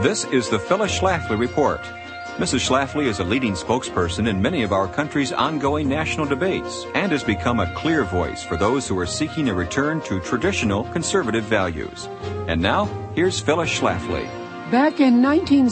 This is the Phyllis Schlafly Report. Mrs. Schlafly is a leading spokesperson in many of our country's ongoing national debates and has become a clear voice for those who are seeking a return to traditional conservative values. And now, here's Phyllis Schlafly. Back in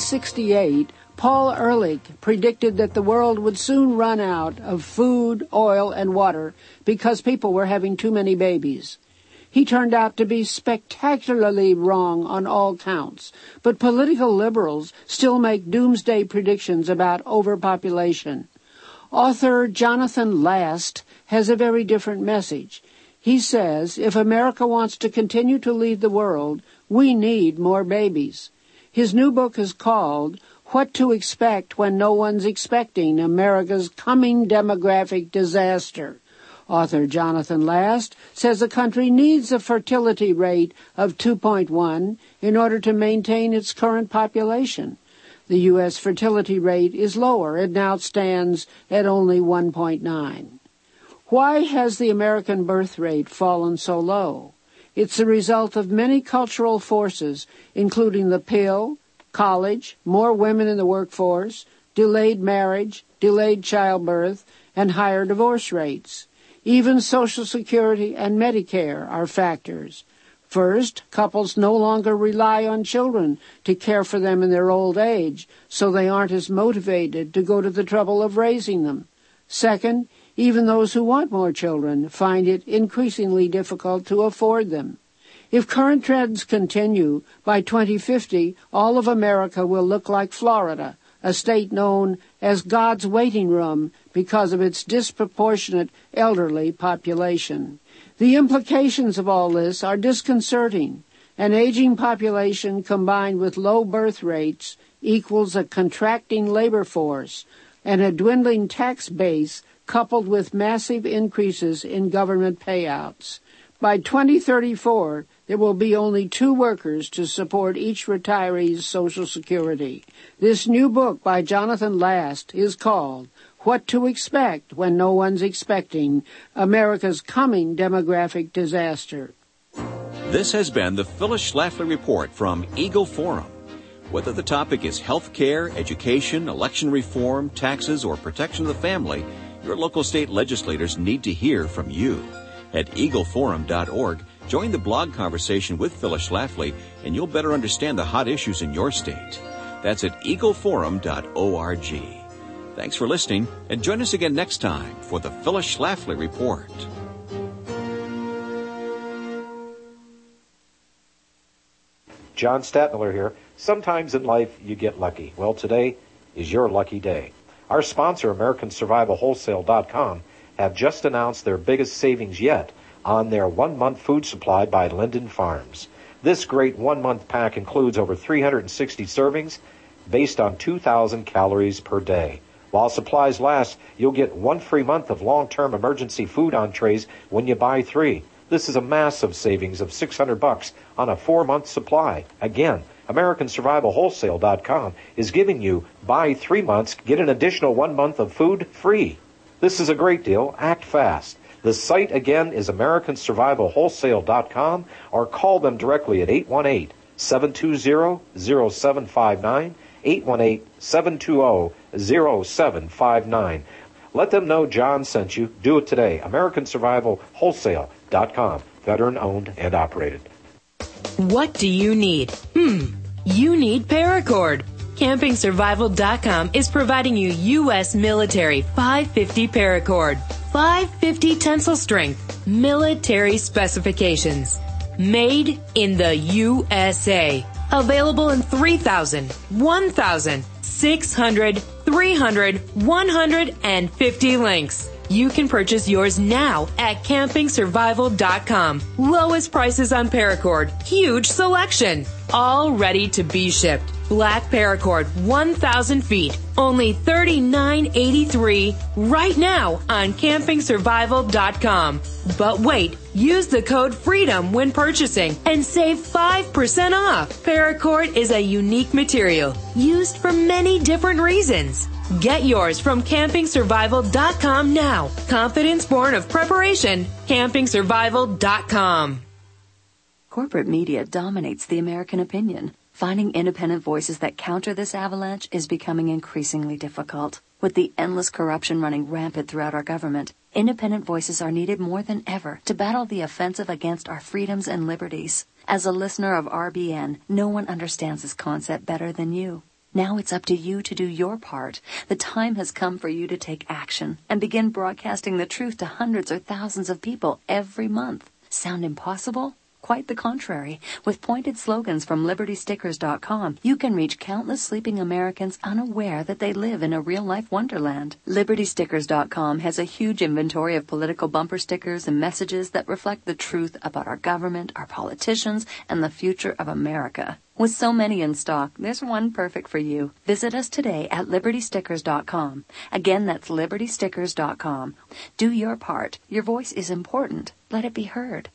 1968, Paul Ehrlich predicted that the world would soon run out of food, oil, and water because people were having too many babies. He turned out to be spectacularly wrong on all counts, but political liberals still make doomsday predictions about overpopulation. Author Jonathan Last has a very different message. He says, if America wants to continue to lead the world, we need more babies. His new book is called What to Expect When No One's Expecting America's Coming Demographic Disaster. Author Jonathan Last says the country needs a fertility rate of 2.1 in order to maintain its current population. The U.S. fertility rate is lower. It now stands at only 1.9. Why has the American birth rate fallen so low? It's the result of many cultural forces, including the pill, college, more women in the workforce, delayed marriage, delayed childbirth, and higher divorce rates. Even Social Security and Medicare are factors. First, couples no longer rely on children to care for them in their old age, so they aren't as motivated to go to the trouble of raising them. Second, even those who want more children find it increasingly difficult to afford them. If current trends continue, by 2050, all of America will look like Florida, a state known as God's waiting room because of its disproportionate elderly population. The implications of all this are disconcerting. An aging population combined with low birth rates equals a contracting labor force and a dwindling tax base coupled with massive increases in government payouts. By 2034, there will be only 2 workers to support each retiree's Social Security. This new book by Jonathan Last is called What to Expect When No One's Expecting America's Coming Demographic Disaster. This has been the Phyllis Schlafly Report from Eagle Forum. Whether the topic is health care, education, election reform, taxes, or protection of the family, your local state legislators need to hear from you. At eagleforum.org, join the blog conversation with Phyllis Schlafly, and you'll better understand the hot issues in your state. That's at eagleforum.org. Thanks for listening, and join us again next time for the Phyllis Schlafly Report. John Statmiller here. Sometimes in life you get lucky. Well, today is your lucky day. Our sponsor, AmericanSurvivalWholesale.com, have just announced their biggest savings yet on their 1-month food supply by Linden Farms. This great 1-month pack includes over 360 servings based on 2,000 calories per day. While supplies last, you'll get 1 free month of long-term emergency food entrees when you buy 3. This is a massive savings of $600 on a 4-month supply. Again, AmericanSurvivalWholesale.com is giving you buy 3 months, get an additional 1 month of food free. This is a great deal. Act fast. The site again is AmericanSurvivalWholesale.com or call them directly at 818-720-0759, 818-720-0759. Let them know John sent you. Do it today. AmericanSurvivalWholesale.com. Veteran owned and operated. What do you need? You need Paracord. CampingSurvival.com is providing you U.S. military 550 Paracord, 550 tensile strength, military specifications. Made in the USA. Available in 3,000, 1,000, 600, 300, 150 links. You can purchase yours now at CampingSurvival.com. Lowest prices on Paracord. Huge selection. All ready to be shipped. Black Paracord, 1,000 feet. Only $39.83 right now on CampingSurvival.com. But wait, use the code FREEDOM when purchasing and save 5% off. Paracord is a unique material used for many different reasons. Get yours from CampingSurvival.com now. Confidence born of preparation. CampingSurvival.com. Corporate media dominates the American opinion. Finding independent voices that counter this avalanche is becoming increasingly difficult. With the endless corruption running rampant throughout our government, independent voices are needed more than ever to battle the offensive against our freedoms and liberties. As a listener of RBN, no one understands this concept better than you. Now it's up to you to do your part. The time has come for you to take action and begin broadcasting the truth to hundreds or thousands of people every month. Sound impossible? Quite the contrary. With pointed slogans from LibertyStickers.com, you can reach countless sleeping Americans unaware that they live in a real-life wonderland. LibertyStickers.com has a huge inventory of political bumper stickers and messages that reflect the truth about our government, our politicians, and the future of America. With so many in stock, there's one perfect for you. Visit us today at LibertyStickers.com. Again, that's LibertyStickers.com. Do your part. Your voice is important. Let it be heard.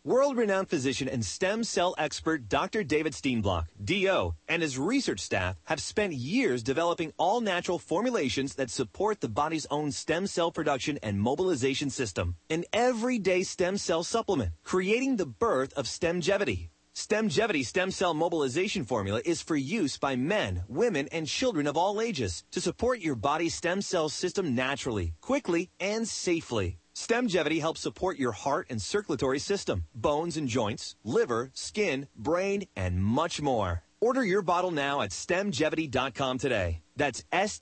World-renowned physician and stem cell expert Dr. David Steenblock, DO, and his research staff have spent years developing all-natural formulations that support the body's own stem cell production and mobilization system. An everyday stem cell supplement, creating the birth of Stemgevity. Stemgevity stem cell mobilization formula is for use by men, women, and children of all ages to support your body's stem cell system naturally, quickly, and safely. Stemgevity helps support your heart and circulatory system, bones and joints, liver, skin, brain, and much more. Order your bottle now at stemgevity.com today. That's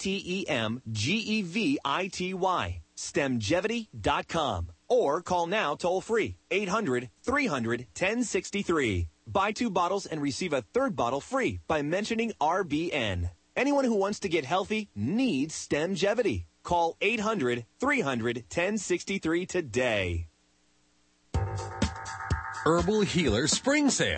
STEMGEVITY. Stemgevity.com. Or call now toll free, 800-300-1063. Buy 2 bottles and receive a 3rd bottle free by mentioning RBN. Anyone who wants to get healthy needs Stemgevity. Call 800-300-1063 today. Herbal Healer Spring Sale.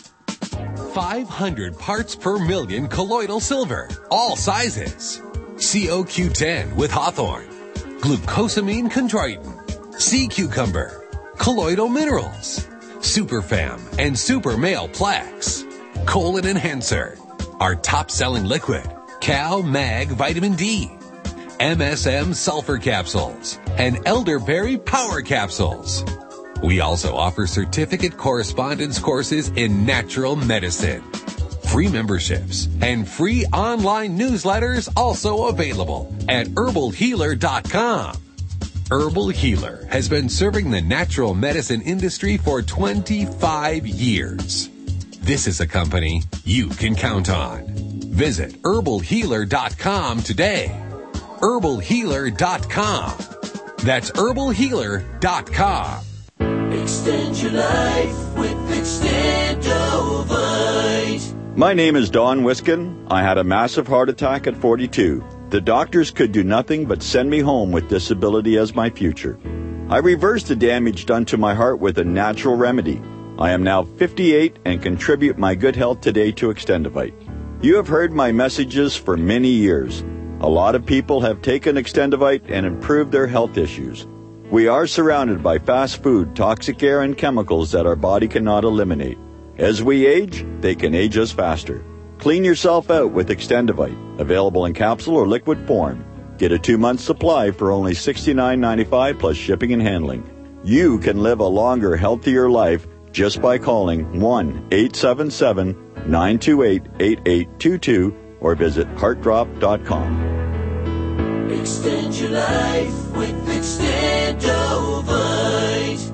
500 parts per million colloidal silver, all sizes. COQ10 with hawthorn, glucosamine chondroitin, sea cucumber, colloidal minerals, Superfam and Super Male Plex, colon enhancer, our top-selling liquid, Cal Mag Vitamin D, MSM sulfur capsules, and elderberry power capsules. We also offer certificate correspondence courses in natural medicine. Free memberships and free online newsletters also available at herbalhealer.com. Herbal Healer has been serving the natural medicine industry for 25 years. This is a company you can count on. Visit herbalhealer.com today. herbalhealer.com. That's herbalhealer.com. Extend your life with Extendovite. My name is Don Wiskin. I had a massive heart attack at 42. The doctors could do nothing but send me home with disability as my future. I reversed the damage done to my heart with a natural remedy. I am now 58 and contribute my good health today to Extendovite. You have heard my messages for many years. A lot of people have taken Extendovite and improved their health issues. We are surrounded by fast food, toxic air, and chemicals that our body cannot eliminate. As we age, they can age us faster. Clean yourself out with Extendovite, available in capsule or liquid form. Get a 2-month supply for only $69.95 plus shipping and handling. You can live a longer, healthier life just by calling 1-877-928-8822 or visit heartdrop.com. Extend your life with Extendovite.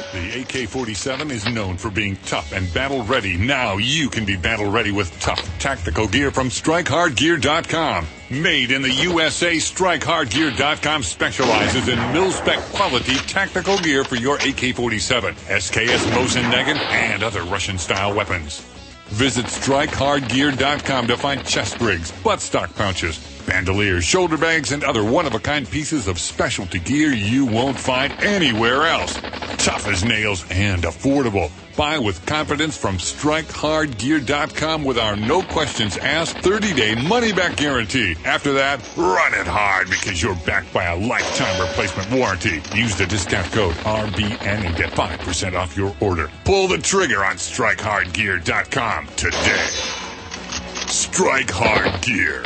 The AK-47 is known for being tough and battle-ready. Now you can be battle-ready with tough tactical gear from StrikeHardGear.com. Made in the USA, StrikeHardGear.com specializes in mil-spec quality tactical gear for your AK-47, SKS Mosin Nagant, and other Russian-style weapons. Visit StrikeHardGear.com to find chest rigs, buttstock pouches, bandoliers, shoulder bags, and other one-of-a-kind pieces of specialty gear you won't find anywhere else. Tough as nails and affordable. Buy with confidence from StrikeHardGear.com with our no-questions-asked 30-day money-back guarantee. After that, run it hard because you're backed by a lifetime replacement warranty. Use the discount code RBN and get 5% off your order. Pull the trigger on StrikeHardGear.com today. Strike Hard Gear.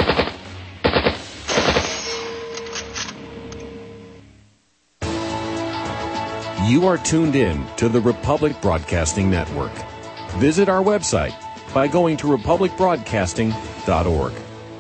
You are tuned in to the Republic Broadcasting Network. Visit our website by going to republicbroadcasting.org.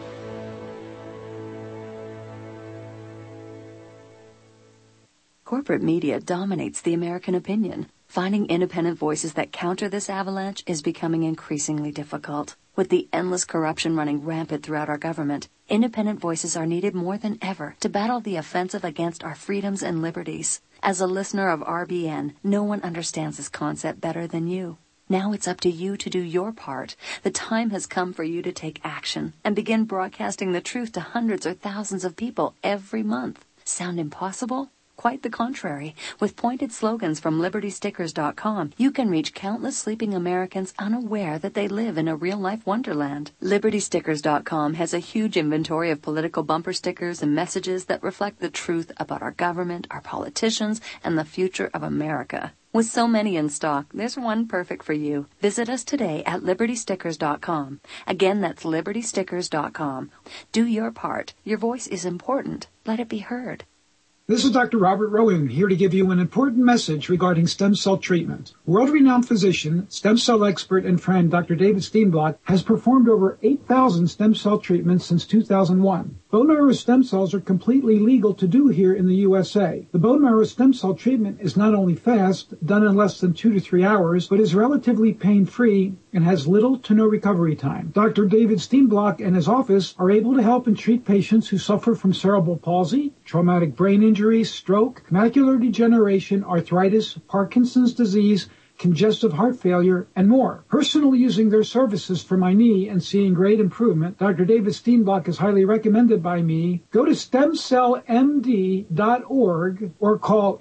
Corporate media dominates the American opinion. Finding independent voices that counter this avalanche is becoming increasingly difficult. With the endless corruption running rampant throughout our government, independent voices are needed more than ever to battle the offensive against our freedoms and liberties. As a listener of RBN, no one understands this concept better than you. Now it's up to you to do your part. The time has come for you to take action and begin broadcasting the truth to hundreds or thousands of people every month. Sound impossible? Quite the contrary. With pointed slogans from LibertyStickers.com, you can reach countless sleeping Americans unaware that they live in a real-life wonderland. LibertyStickers.com has a huge inventory of political bumper stickers and messages that reflect the truth about our government, our politicians, and the future of America. With so many in stock, there's one perfect for you. Visit us today at LibertyStickers.com. Again, that's LibertyStickers.com. Do your part. Your voice is important. Let it be heard. This is Dr. Robert Rowan, here to give you an important message regarding stem cell treatment. World-renowned physician, stem cell expert, and friend Dr. David Steenblock has performed over 8,000 stem cell treatments since 2001. Bone marrow stem cells are completely legal to do here in the USA. The bone marrow stem cell treatment is not only fast, done in less than 2 to 3 hours, but is relatively pain-free and has little to no recovery time. Dr. David Steenblock and his office are able to help and treat patients who suffer from cerebral palsy, traumatic brain injury, stroke, macular degeneration, arthritis, Parkinson's disease, congestive heart failure, and more. Personally using their services for my knee and seeing great improvement, Dr. David Steenblock is highly recommended by me. Go to stemcellmd.org or call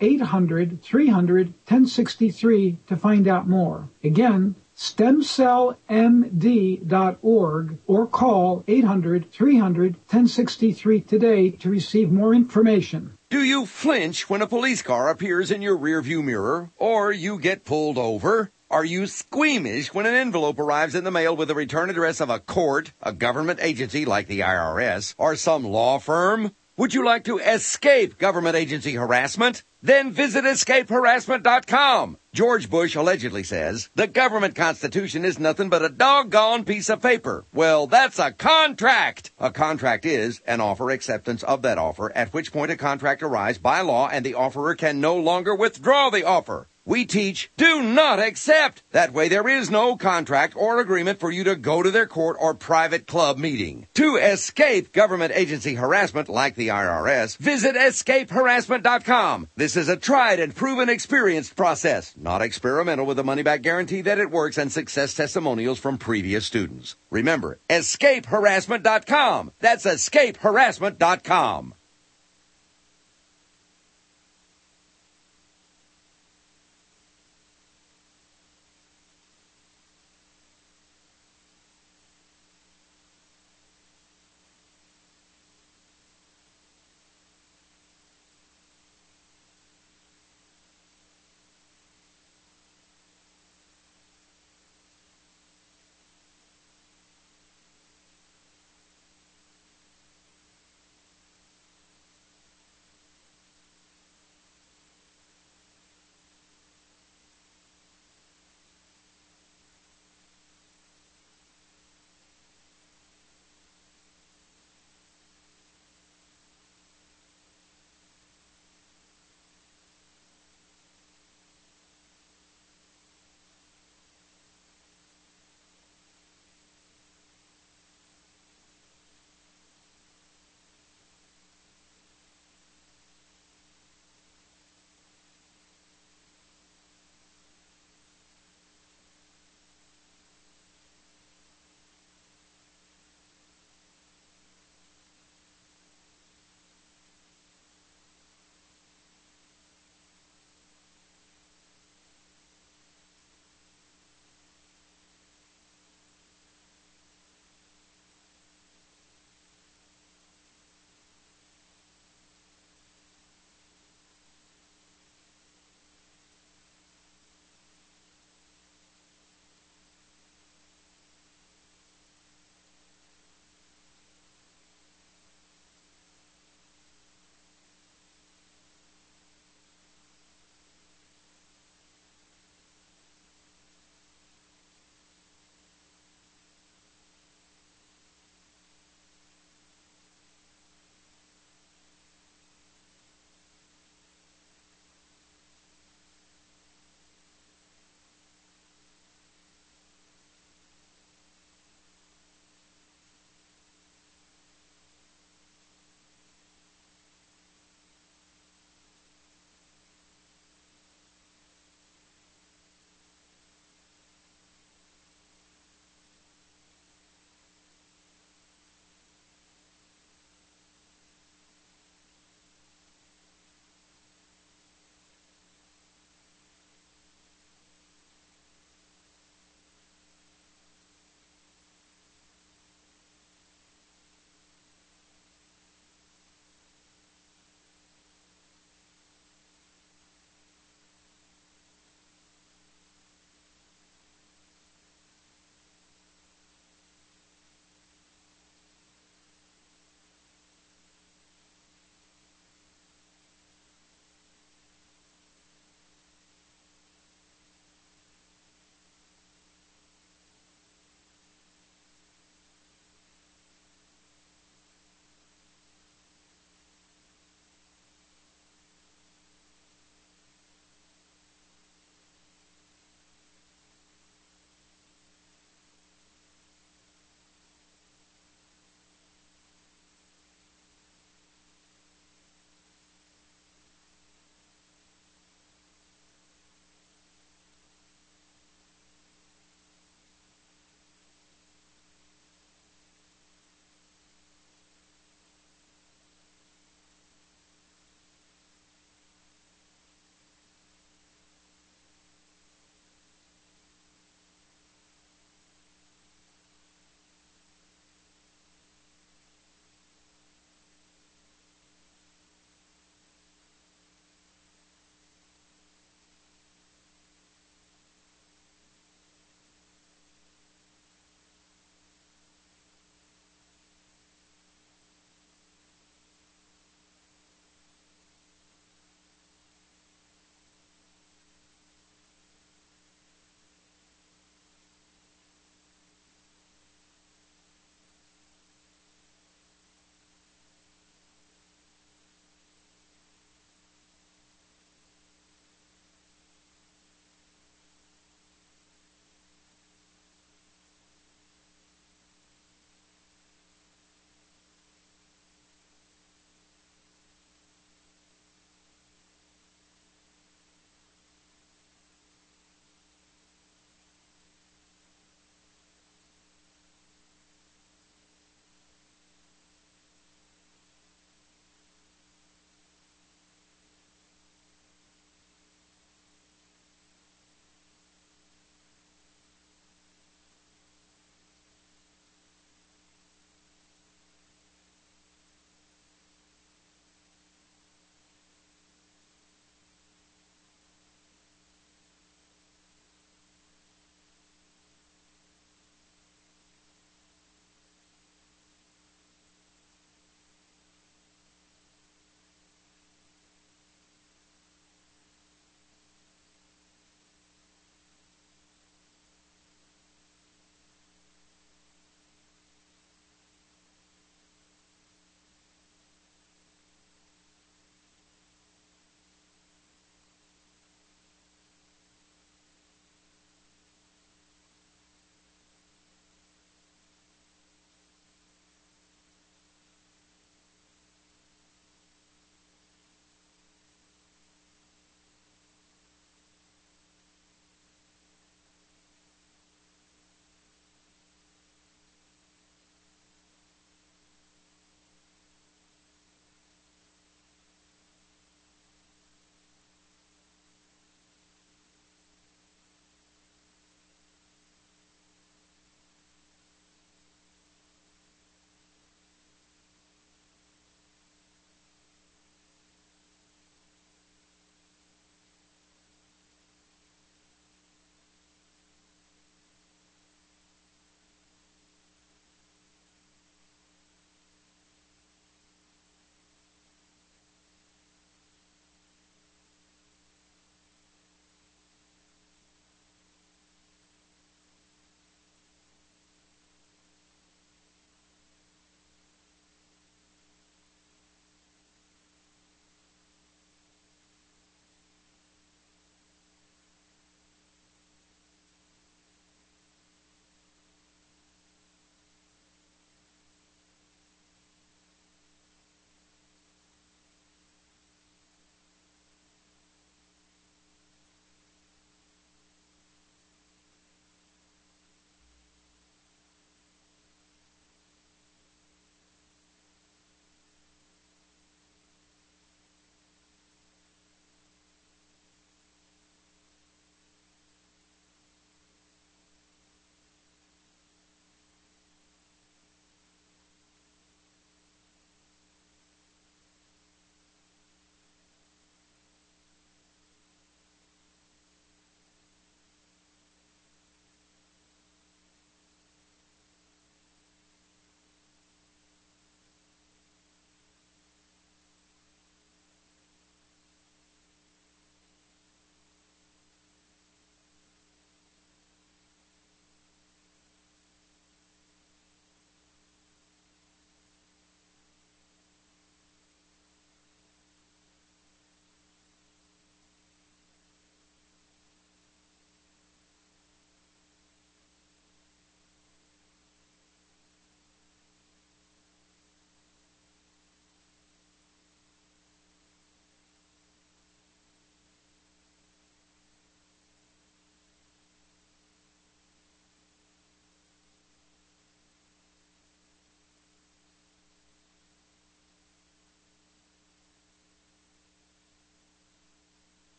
800-300-1063 to find out more. Again, stemcellmd.org or call 800-300-1063 today to receive more information. Do you flinch when a police car appears in your rearview mirror or you get pulled over? Are you squeamish when an envelope arrives in the mail with the return address of a court, a government agency like the IRS, or some law firm? Would you like to escape government agency harassment? Then visit escapeharassment.com. George Bush allegedly says, the government constitution is nothing but a doggone piece of paper. Well, that's a contract. A contract is an offer acceptance of that offer, at which point a contract arrives by law and the offerer can no longer withdraw the offer. We teach, do not accept. That way there is no contract or agreement for you to go to their court or private club meeting. To escape government agency harassment like the IRS, visit escapeharassment.com. This is a tried and proven experienced process, not experimental, with a money-back guarantee that it works and success testimonials from previous students. Remember, escapeharassment.com. That's escapeharassment.com.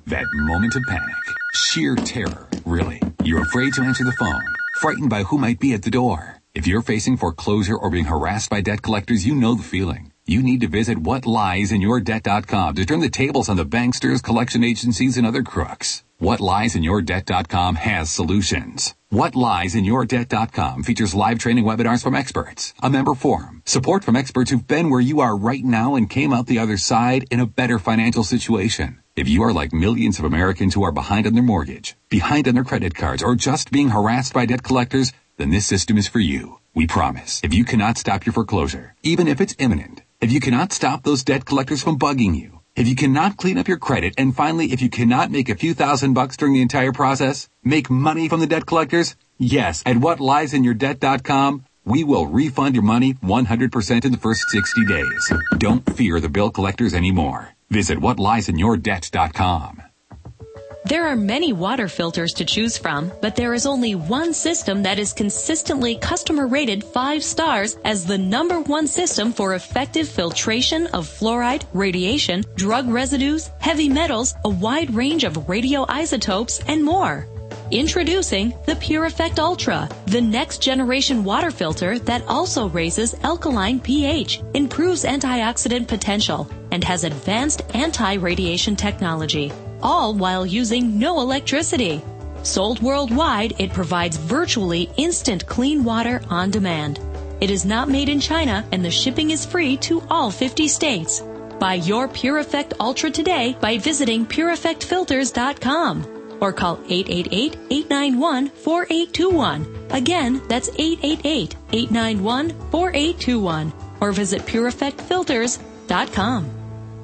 That moment of panic. Sheer terror, really. You're afraid to answer the phone. Frightened by who might be at the door. If you're facing foreclosure or being harassed by debt collectors, you know the feeling. You need to visit whatliesinyourdebt.com to turn the tables on the banksters, collection agencies, and other crooks. Whatliesinyourdebt.com has solutions. Whatliesinyourdebt.com features live training webinars from experts, a member forum, support from experts who've been where you are right now and came out the other side in a better financial situation. If you are like millions of Americans who are behind on their mortgage, behind on their credit cards, or just being harassed by debt collectors, then this system is for you. We promise. If you cannot stop your foreclosure, even if it's imminent, if you cannot stop those debt collectors from bugging you, if you cannot clean up your credit, and finally, if you cannot make a few $1,000s during the entire process, make money from the debt collectors, yes, at whatliesinyourdebt.com, we will refund your money 100% in the first 60 days. Don't fear the bill collectors anymore. Visit whatliesinyourdebt.com. There are many water filters to choose from, but there is only one system that is consistently customer rated 5 stars as the #1 system for effective filtration of fluoride, radiation, drug residues, heavy metals, a wide range of radioisotopes, and more. Introducing the Pure Effect Ultra, the next generation water filter that also raises alkaline pH, improves antioxidant potential, and has advanced anti-radiation technology, all while using no electricity. Sold worldwide, it provides virtually instant clean water on demand. It is not made in China, and the shipping is free to all 50 states. Buy your Pure Effect Ultra today by visiting pureeffectfilters.com. or call 888-891-4821. Again, that's 888-891-4821. Or visit pureeffectfilters.com.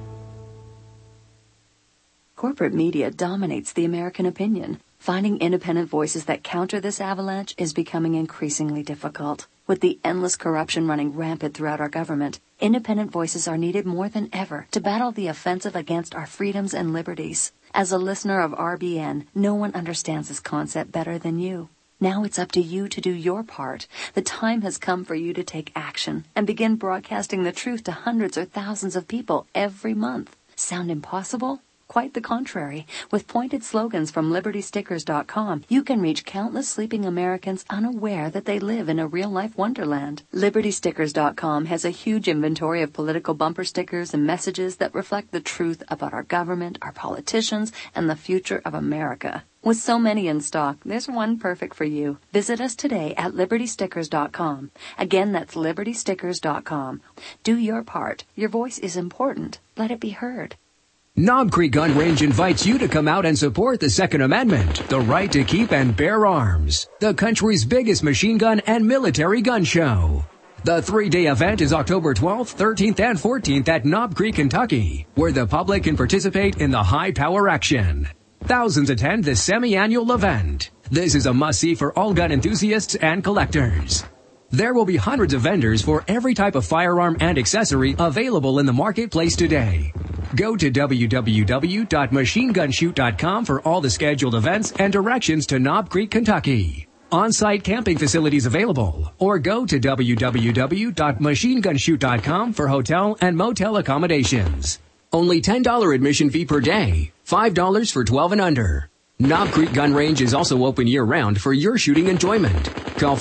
Corporate media dominates the American opinion. Finding independent voices that counter this avalanche is becoming increasingly difficult. With the endless corruption running rampant throughout our government, independent voices are needed more than ever to battle the offensive against our freedoms and liberties. As a listener of RBN, no one understands this concept better than you. Now it's up to you to do your part. The time has come for you to take action and begin broadcasting the truth to hundreds or thousands of people every month. Sound impossible? Quite the contrary. With pointed slogans from LibertyStickers.com, you can reach countless sleeping Americans unaware that they live in a real-life wonderland. LibertyStickers.com has a huge inventory of political bumper stickers and messages that reflect the truth about our government, our politicians, and the future of America. With so many in stock, there's one perfect for you. Visit us today at LibertyStickers.com. Again, that's LibertyStickers.com. Do your part. Your voice is important. Let it be heard. Knob Creek Gun Range invites you to come out and support the Second Amendment, the right to keep and bear arms, the country's biggest machine gun and military gun show. The 3-day event is October 12th, 13th, and 14th at Knob Creek, Kentucky, where the public can participate in the high-power action. Thousands attend the semi-annual event. This is a must-see for all gun enthusiasts and collectors. There will be hundreds of vendors for every type of firearm and accessory available in the marketplace today. Go to www.machinegunshoot.com for all the scheduled events and directions to Knob Creek, Kentucky. On-site camping facilities available. Or go to www.machinegunshoot.com for hotel and motel accommodations. Only $10 admission fee per day. $5 for 12 and under. Knob Creek Gun Range is also open year-round for your shooting enjoyment. Call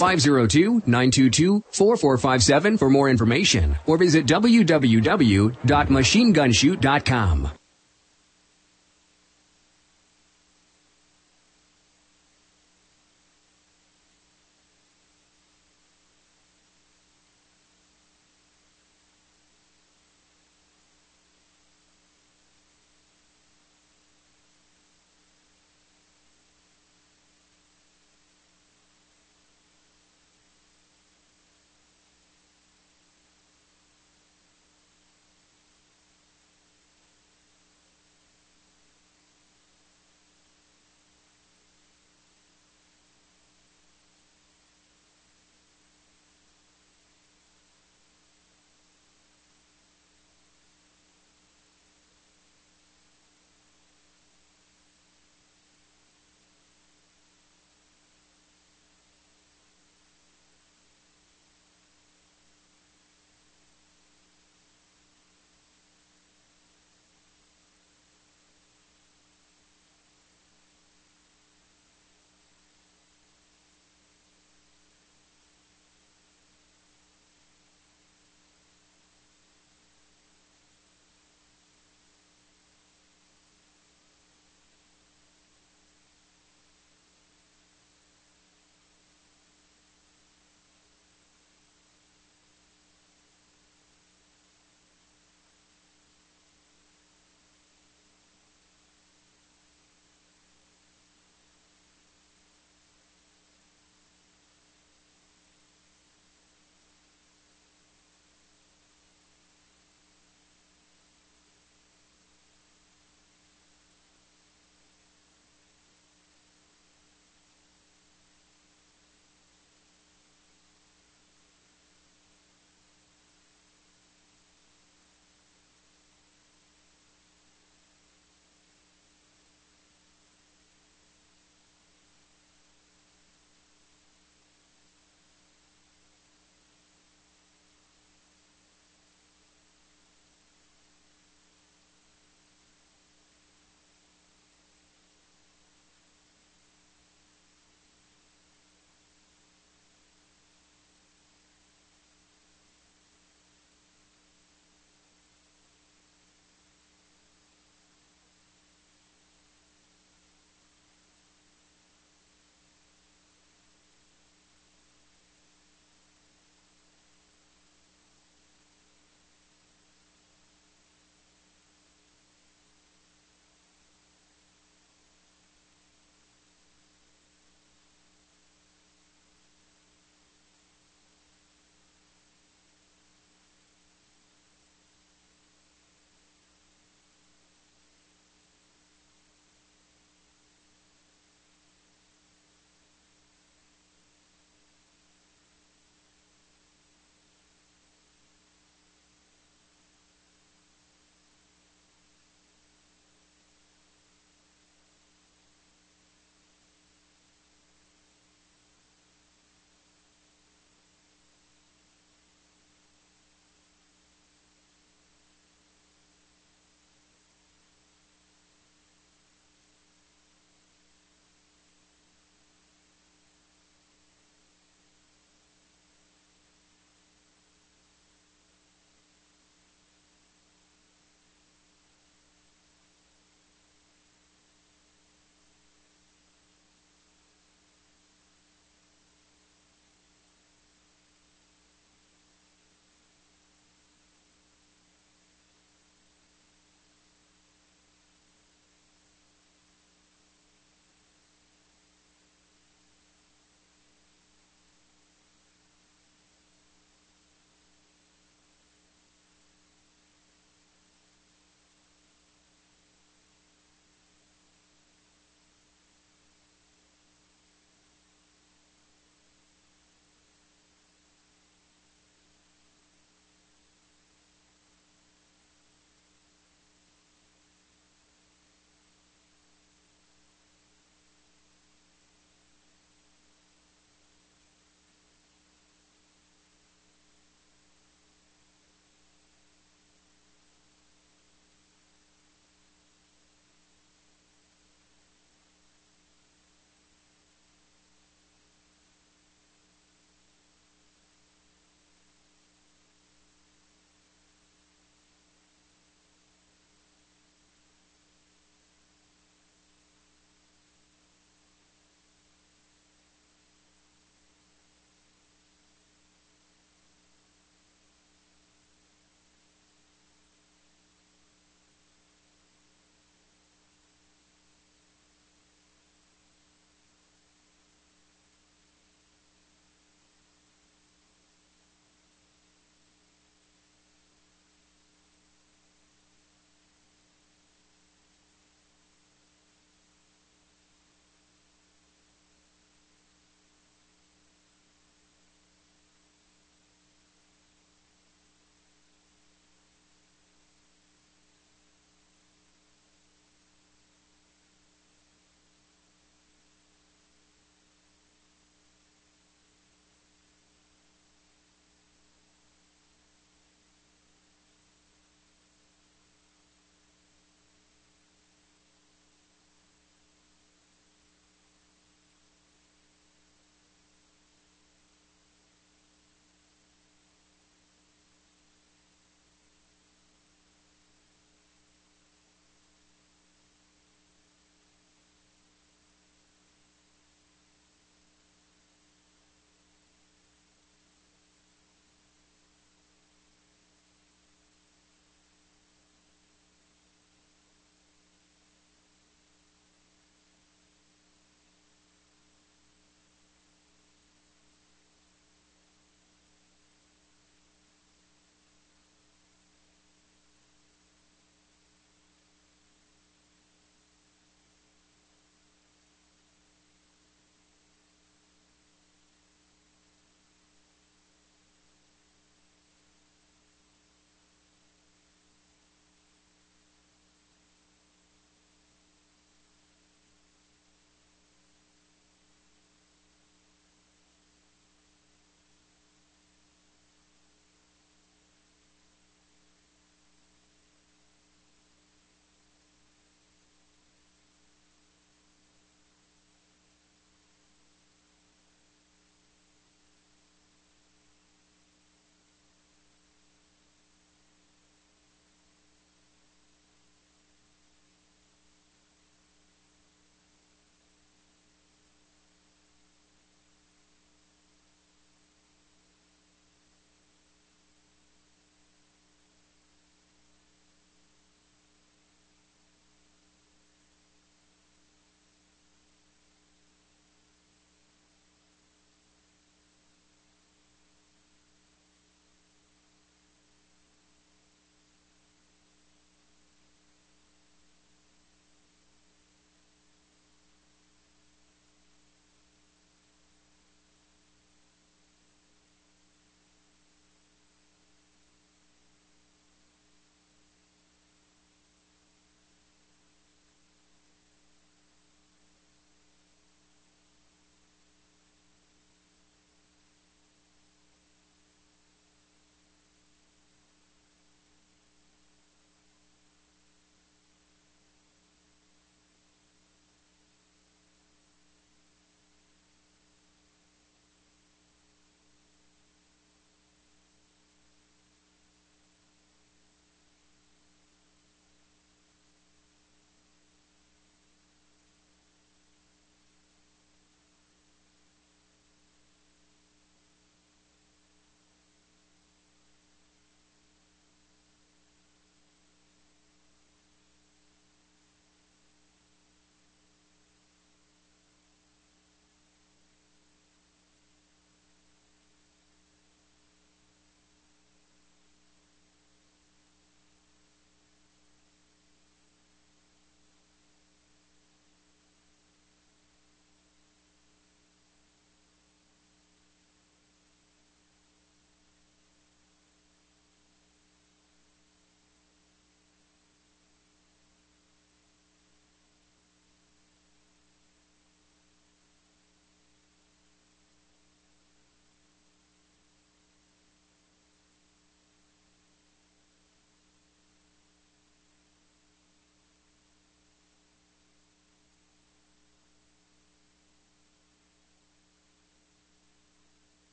502-922-4457 for more information or visit www.machinegunshoot.com.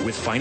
With